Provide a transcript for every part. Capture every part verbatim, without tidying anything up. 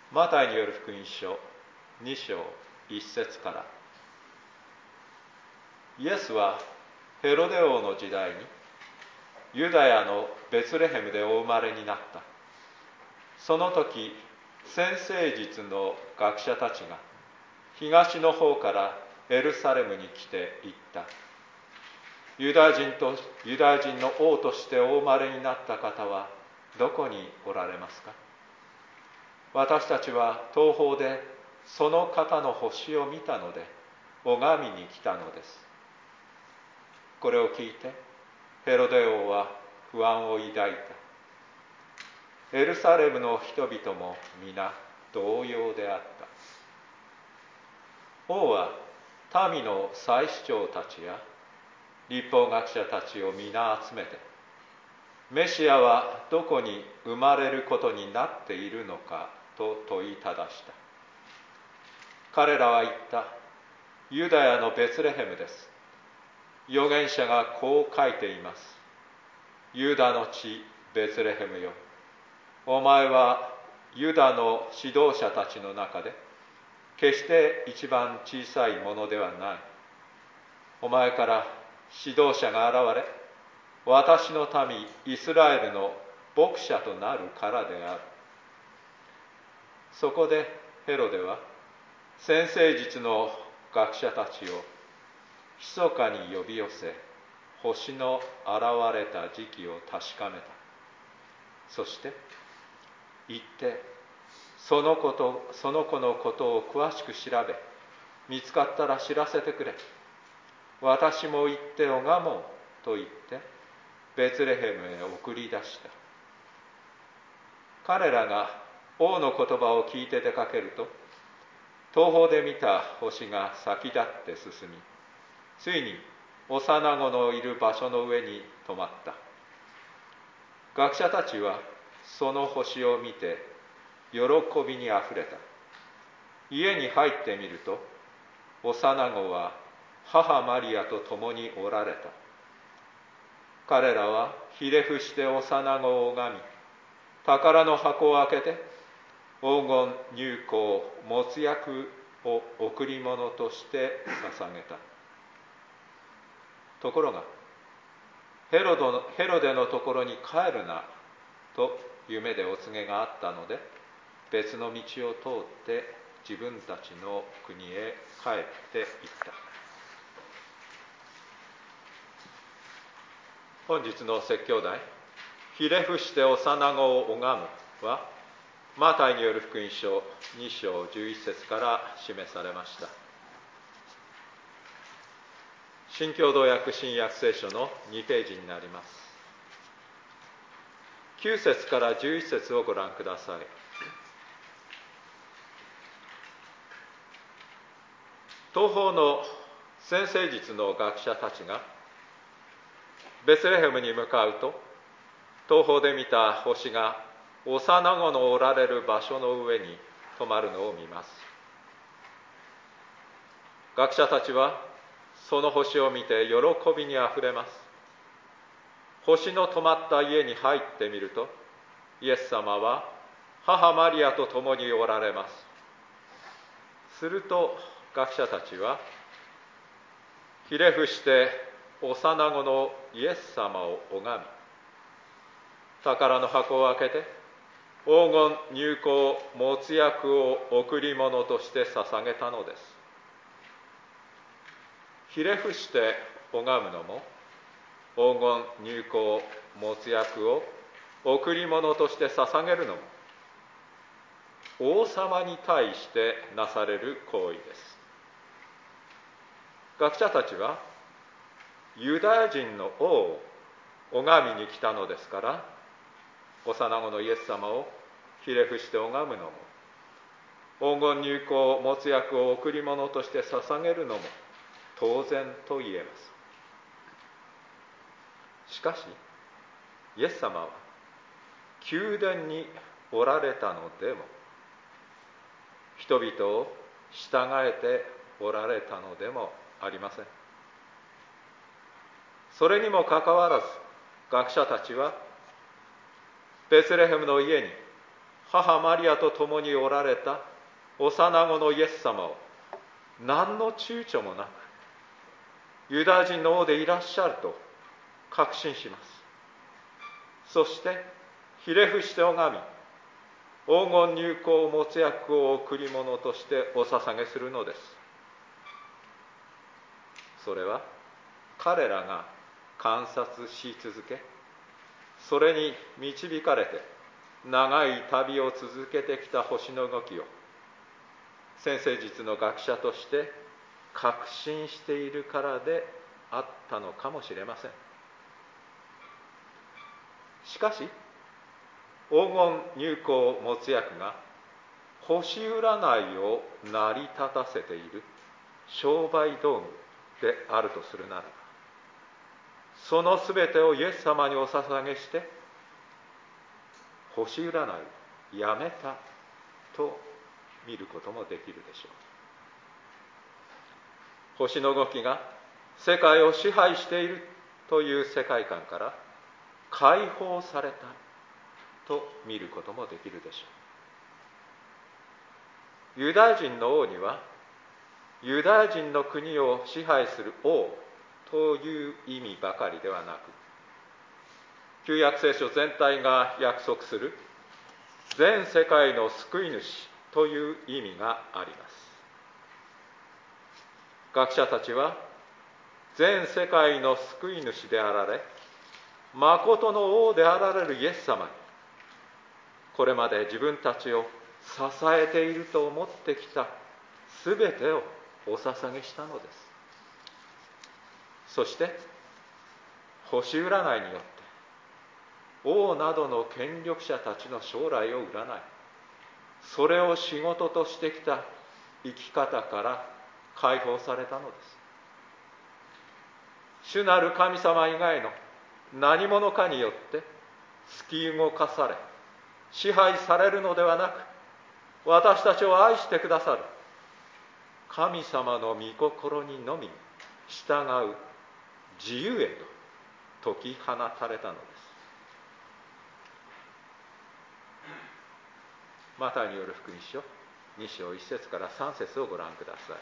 マタイによる福音書に章いち節から。イエスはヘロデ王の時代にユダヤのベツレヘムでお生まれになった。その時、先生術の学者たちが東の方からエルサレムに来て言った。ユダヤ人とユダヤ人の王としてお生まれになった方はどこにおられますか？私たちは東方でその方の星を見たので拝みに来たのです。これを聞いてヘロデ王は不安を抱いた。エルサレムの人々も皆同様であった。王は民の祭司長たちや律法学者たちを皆集めて、メシアはどこに生まれることになっているのかと問いただした。彼らは言った。ユダヤのベツレヘムです。預言者がこう書いています。ユダの地ベツレヘムよ、お前はユダの指導者たちの中で決して一番小さいものではない。お前から指導者が現れ、私の民イスラエルの牧者となるからである。そこでヘロデは先生術の学者たちを密かに呼び寄せ、星の現れた時期を確かめた。そして行ってそのこと、その子のことを詳しく調べ、見つかったら知らせてくれ。私も行って拝もうと言ってベツレヘムへ送り出した。彼らが王の言葉を聞いて出かけると、東方で見た星が先立って進み、ついに幼子のいる場所の上に止まった。学者たちはその星を見て喜びにあふれた。家に入ってみると、幼子は母マリアと共におられた。彼らはひれ伏して幼子を拝み、宝の箱を開けて黄金、乳香、没薬を贈り物として捧げた。ところがヘロドのヘロデのところに帰るなと夢でお告げがあったので、別の道を通って自分たちの国へ帰っていった。本日の説教題、ひれ伏して幼子を拝むは、マタイによる福音書に章じゅういち節から示されました。新共同訳新約聖書のにページになります。きゅう節からじゅういち節をご覧ください。東方の先生術の学者たちがベツレヘムに向かうと、東方で見た星が幼子のおられる場所の上に止まるのを見ます。学者たちはその星を見て喜びにあふれます。星の止まった家に入ってみると、イエス様は母マリアと共におられます。すると学者たちはひれ伏して幼子のイエス様を拝み、宝の箱を開けて黄金、乳香、没薬を贈り物として捧げたのです。ひれ伏して拝むのも、黄金、乳香、没薬を贈り物として捧げるのも、王様に対してなされる行為です。学者たちはユダヤ人の王を拝みに来たのですから、幼子のイエス様をひれ伏して拝むのも、黄金、乳香、没薬を贈り物として捧げるのも当然と言えます。しかしイエス様は宮殿におられたのでも、人々を従えておられたのでもありません。それにもかかわらず、学者たちはベツレヘムの家に母マリアと共におられた幼子のイエス様を何の躊躇もなくユダヤ人の王でいらっしゃると確信します。そしてひれ伏して拝み、黄金入香没薬を贈り物としてお捧げするのです。それは彼らが観察し続け、それに導かれて長い旅を続けてきた星の動きを占星術の学者として確信しているからであったのかもしれません。しかし黄金入香没薬が星占いを成り立たせている商売道具であるとするならば、そのすべてをイエス様にお捧げして星占いをやめたと見ることもできるでしょう。星の動きが世界を支配しているという世界観から解放されたと見ることもできるでしょう。ユダヤ人の王にはユダヤ人の国を支配する王という意味ばかりではなく、旧約聖書全体が約束する全世界の救い主という意味があります。学者たちは全世界の救い主であられ、誠の王であられるイエス様にこれまで自分たちを支えていると思ってきたすべてをお捧げしたのです。そして星占いによって王などの権力者たちの将来を占い、それを仕事としてきた生き方から解放されたのです。主なる神様以外の何者かによって突き動かされ支配されるのではなく、私たちを愛してくださる神様の御心にのみ従う自由へと解き放たれたのです。マタイによる福音書に章いち節からさん節をご覧くださ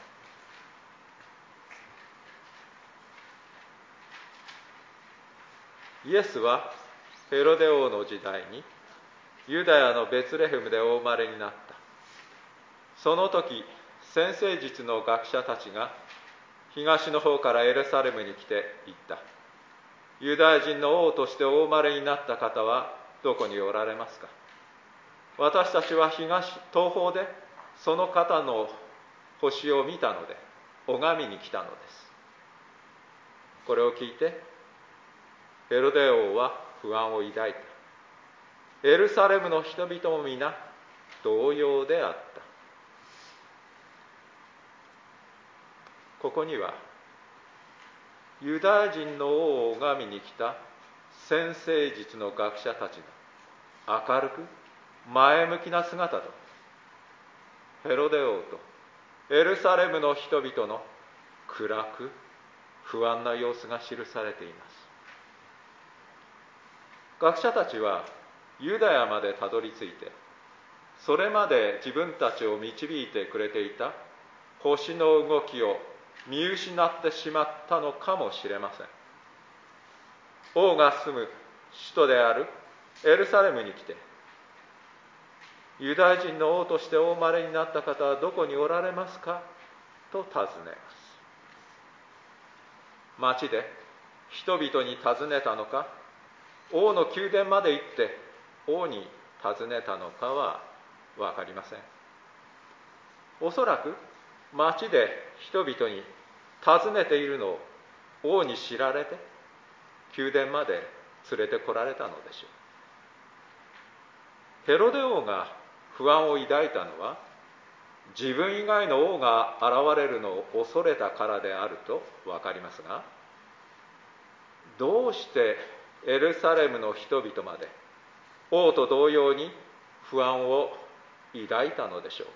い。イエスはヘロデ王の時代にユダヤのベツレヘムでお生まれになった。その時、占星術の学者たちが東の方からエルサレムに来て言った。ユダヤ人の王としてお生まれになった方はどこにおられますか。私たちは東、東方でその方の星を見たので拝みに来たのです。これを聞いてヘロデ王は不安を抱いた。エルサレムの人々も皆同様であった。ここにはユダヤ人の王を拝みに来た占星術の学者たちの明るく前向きな姿と、ヘロデ王とエルサレムの人々の暗く不安な様子が記されています。学者たちはユダヤまでたどり着いて、それまで自分たちを導いてくれていた星の動きを見失ってしまったのかもしれません。王が住む首都であるエルサレムに来て、ユダヤ人の王としてお生まれになった方はどこにおられますかと尋ねます。町で人々に尋ねたのか、王の宮殿まで行って王に尋ねたのかは分かりません。おそらく町で人々に尋ねているのを王に知られて宮殿まで連れてこられたのでしょう。ヘロデ王が不安を抱いたのは、自分以外の王が現れるのを恐れたからであると分かりますが、どうしてエルサレムの人々まで王と同様に不安を抱いたのでしょうか。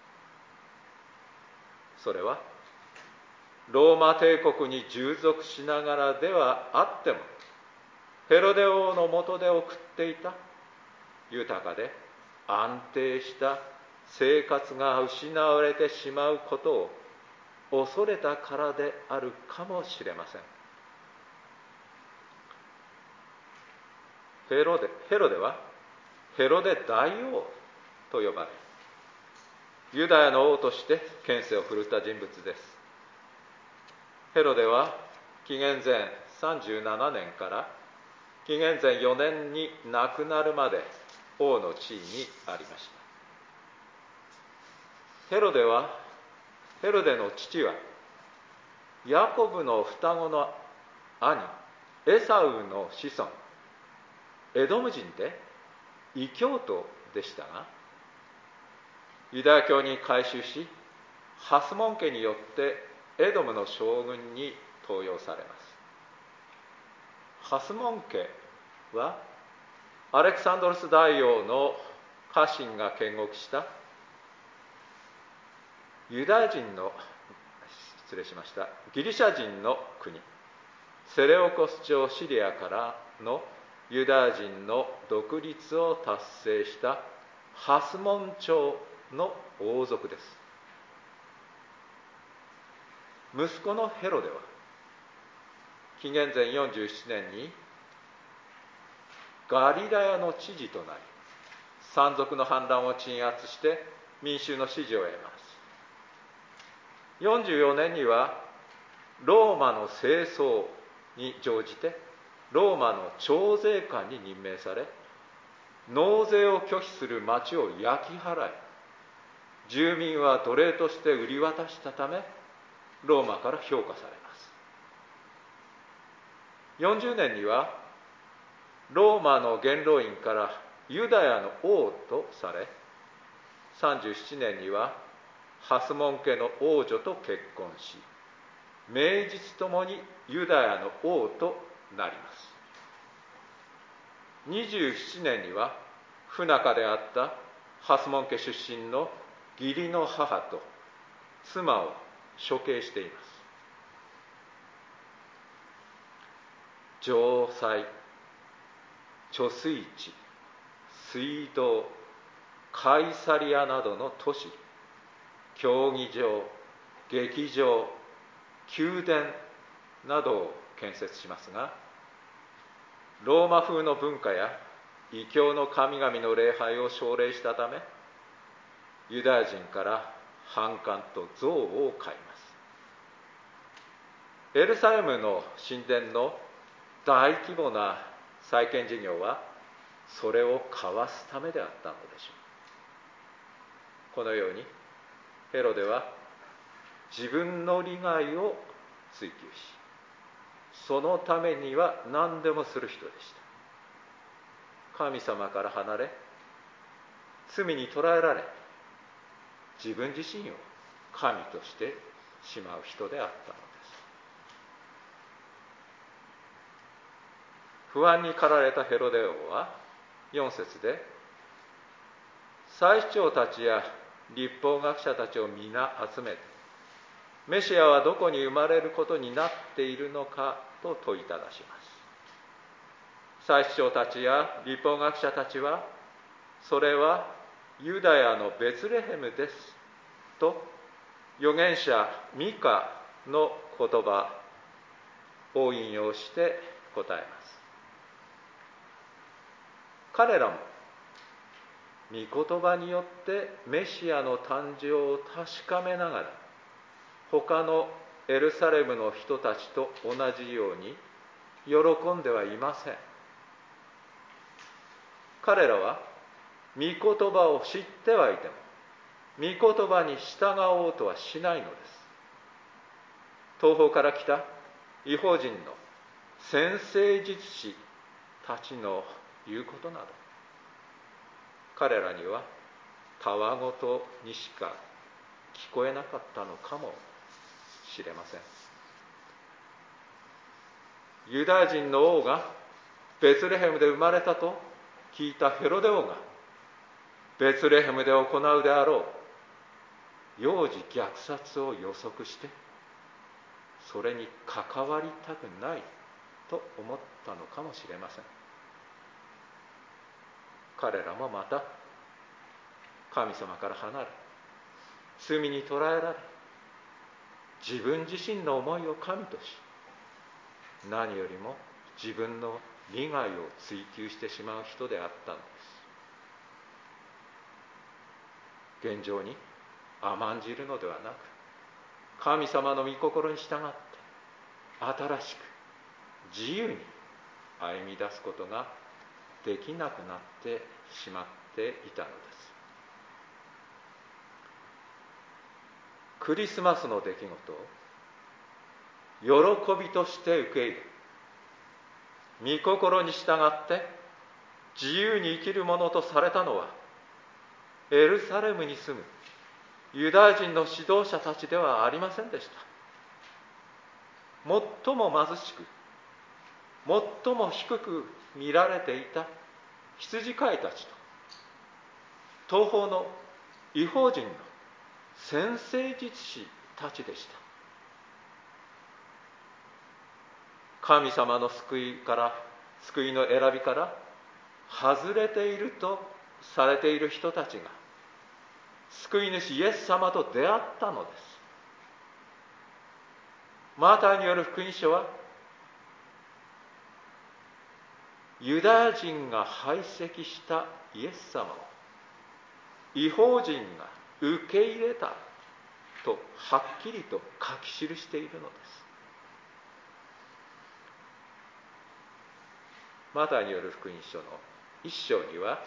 それはローマ帝国に従属しながらではあっても、ヘロデ王の下で送っていた豊かで安定した生活が失われてしまうことを恐れたからであるかもしれません。ヘロデ、ヘロデはヘロデ大王と呼ばれ、ユダヤの王として権勢を振るった人物です。ヘロデは紀元前さんじゅうななねんから紀元前よねんに亡くなるまで王の地位にありました。ヘロデは、ヘロデの父は、ヤコブの双子の兄、エサウの子孫、エドム人で異教徒でしたが、ユダヤ教に改宗し、ハスモン家によってエドムの将軍に登用されます。ハスモン家は、アレクサンドロス大王の家臣が建国したユダヤ人の、失礼しました、ギリシャ人の国、セレオコス朝シリアからのユダヤ人の独立を達成したハスモン朝の王族です。息子のヘロデは紀元前よんじゅうななねんにガリラヤの知事となり、山賊の反乱を鎮圧して民衆の支持を得ます。よんじゅうよねんにはローマの政争に乗じてローマの徴税官に任命され、納税を拒否する町を焼き払い、住民は奴隷として売り渡したため、ローマから評価されます。よんじゅうねんにはローマの元老院からユダヤの王とされ、さんじゅうななねんにはハスモン家の王女と結婚し、名実ともにユダヤの王となります。にじゅうななねんには不仲であったハスモン家出身の義理の母と妻を処刑しています。城塞、貯水池、水道、カイサリアなどの都市、競技場、劇場、宮殿などを建設しますが、ローマ風の文化や異教の神々の礼拝を奨励したため、ユダヤ人から反感と憎悪を買います。エルサレムの神殿の大規模な再建事業はそれをかわすためであったのでしょう。このようにヘロデは自分の利害を追求し、そのためには何でもする人でした。神様から離れ、罪に捕らえられ、自分自身を神としてしまう人であったのです。不安に駆られたヘロデ王はよん節で、祭司長たちや律法学者たちを皆集めて、メシアはどこに生まれることになっているのかと問いただします。祭司長たちや律法学者たちは、それはユダヤのベツレヘムですと預言者ミカの言葉を引用して答えます。彼らも御言葉によってメシアの誕生を確かめながら、他のエルサレムの人たちと同じように喜んではいません。彼らは御言葉を知ってはいても、御言葉に従おうとはしないのです。東方から来た異邦人の先生術師たちの言うことなど、彼らにはたわごとにしか聞こえなかったのかもしれません。ユダヤ人の王がベツレヘムで生まれたと聞いたヘロデ王が、ベツレヘムで行うであろう幼児虐殺を予測して、それに関わりたくないと思ったのかもしれません。彼らもまた神様から離れ、罪に捕らえられ、自分自身の思いを神とし、何よりも自分の利害を追求してしまう人であったのです。現状に甘んじるのではなく、神様の御心に従って新しく自由に歩み出すことができなくなってしまっていたのです。クリスマスの出来事を喜びとして受け入れ、御心に従って自由に生きるものとされたのは、エルサレムに住むユダヤ人の指導者たちではありませんでした。最も貧しく、最も低く見られていた羊飼いたちと、東方の異邦人の先生術師たちでした。神様の救いから、救いの選びから外れているとされている人たちが、救い主イエス様と出会ったのです。マタイによる福音書は、ユダヤ人が排斥したイエス様を異邦人が受け入れたとはっきりと書き記しているのです。マタイによる福音書の一章には、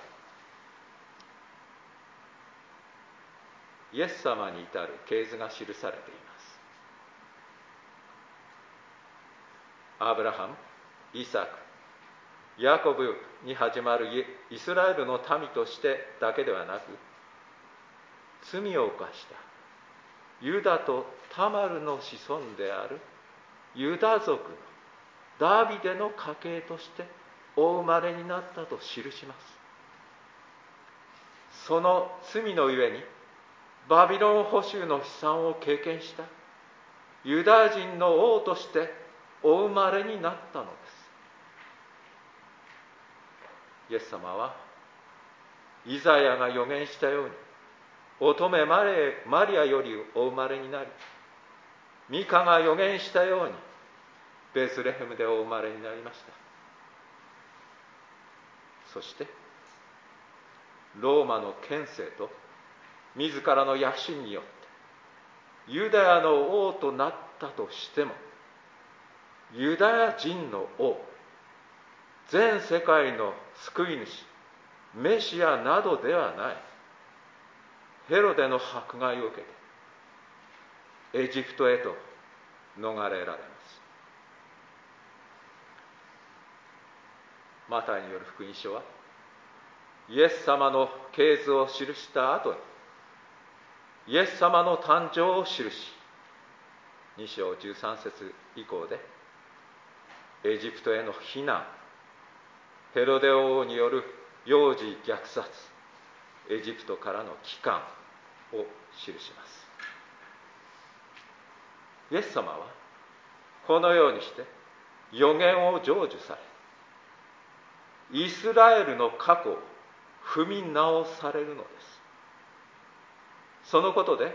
イエス様に至る系図が記されています。アブラハム、イサク、ヤコブに始まるイスラエルの民としてだけではなく、罪を犯したユダとタマルの子孫であるユダ族のダビデの家系としてお生まれになったと記します。その罪のゆえにバビロン捕囚の悲惨を経験したユダヤ人の王としてお生まれになったのです。イエス様はイザヤが預言したように、乙女マリアよりお生まれになり、ミカが預言したようにベツレヘムでお生まれになりました。そしてローマの権勢と自らの野心によってユダヤの王となったとしても、ユダヤ人の王、全世界の救い主、メシアなどではないヘロデの迫害を受けてエジプトへと逃れられます。マタイによる福音書はイエス様の系図を記した後にイエス様の誕生を記し、に章じゅうさん節以降でエジプトへの避難、ヘロデ王による幼児虐殺、エジプトからの帰還を記します。イエス様はこのようにして予言を成就され、イスラエルの過去を踏み直されるのです。そのことで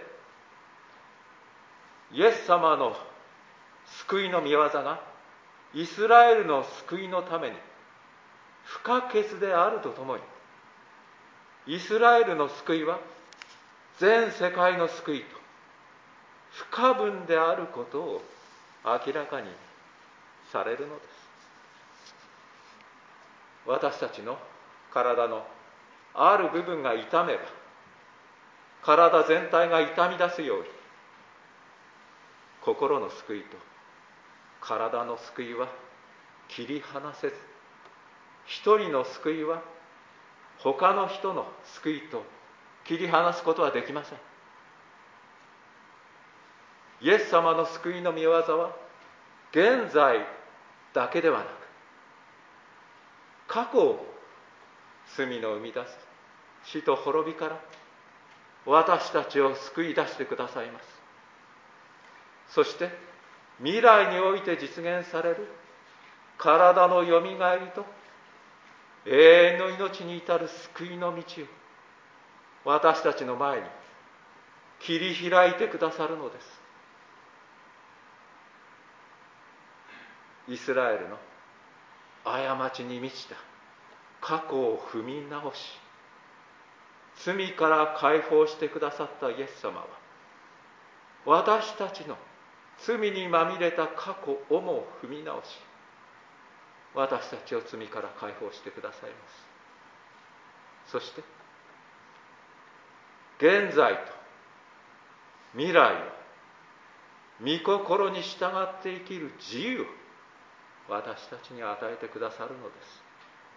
イエス様の救いの御業がイスラエルの救いのために不可欠であるとともに、イスラエルの救いは全世界の救いと不可分であることを明らかにされるのです。私たちの体のある部分が痛めば体全体が痛み出すように、心の救いと体の救いは切り離せず、一人の救いは他の人の救いと切り離すことはできません。イエス様の救いの御業は現在だけではなく、過去を罪の生み出す死と滅びから私たちを救い出してくださいます。そして未来において実現される体のよみがえりと永遠の命に至る救いの道を私たちの前に切り開いてくださるのです。イスラエルの過ちに満ちた過去を踏み直し、罪から解放してくださったイエス様は、私たちの罪にまみれた過去をも踏み直し、私たちを罪から解放してくださいます。そして現在と未来を御心に従って生きる自由を私たちに与えてくださるのです。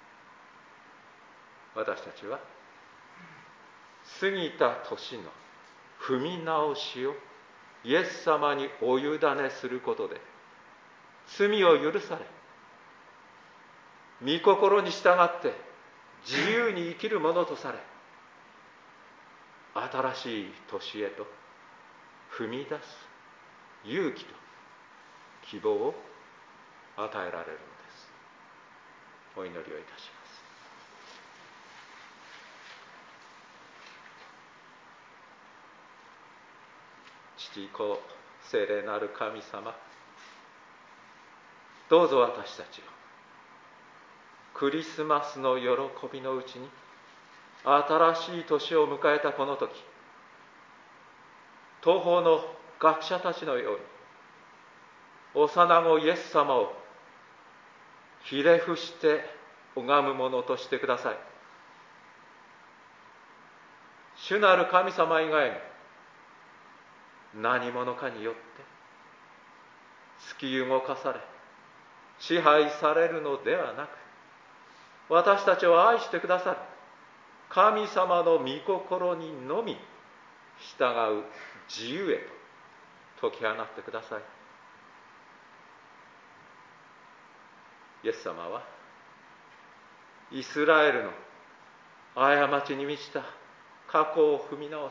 私たちは過ぎた年の踏み直しをイエス様にお委ねすることで、罪を許され、御心に従って自由に生きるものとされ、新しい年へと踏み出す勇気と希望を与えられるのです。お祈りをいたします。父子聖霊なる神様、どうぞ私たちをクリスマスの喜びのうちに新しい年を迎えたこの時、東方の学者たちのように幼子イエス様をひれ伏して拝むものとしてください。主なる神様以外に何者かによって突き動かされ支配されるのではなく、私たちを愛してくださる神様の御心にのみ従う自由へと解き放ってください。イエス様はイスラエルの過ちに満ちた過去を踏み直し、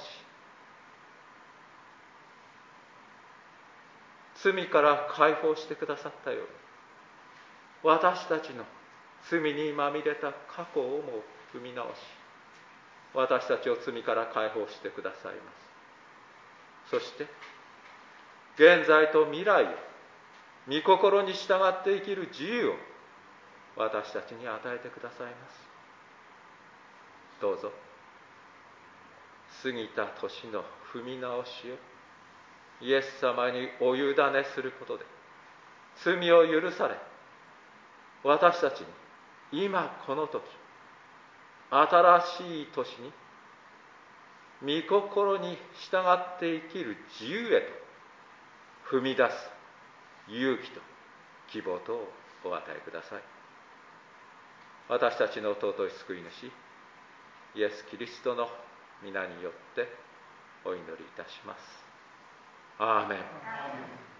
罪から解放してくださったように、私たちの罪にまみれた過去をも踏み直し、私たちを罪から解放してくださいます。そして現在と未来を御心に従って生きる自由を私たちに与えてくださいます。どうぞ過ぎた年の踏み直しをイエス様にお委ねすることで罪を許され、私たちに今この時新しい年に御心に従って生きる自由へと踏み出す勇気と希望とをお与えください。私たちの尊い救い主イエス・キリストの皆によってお祈りいたします。アーメン。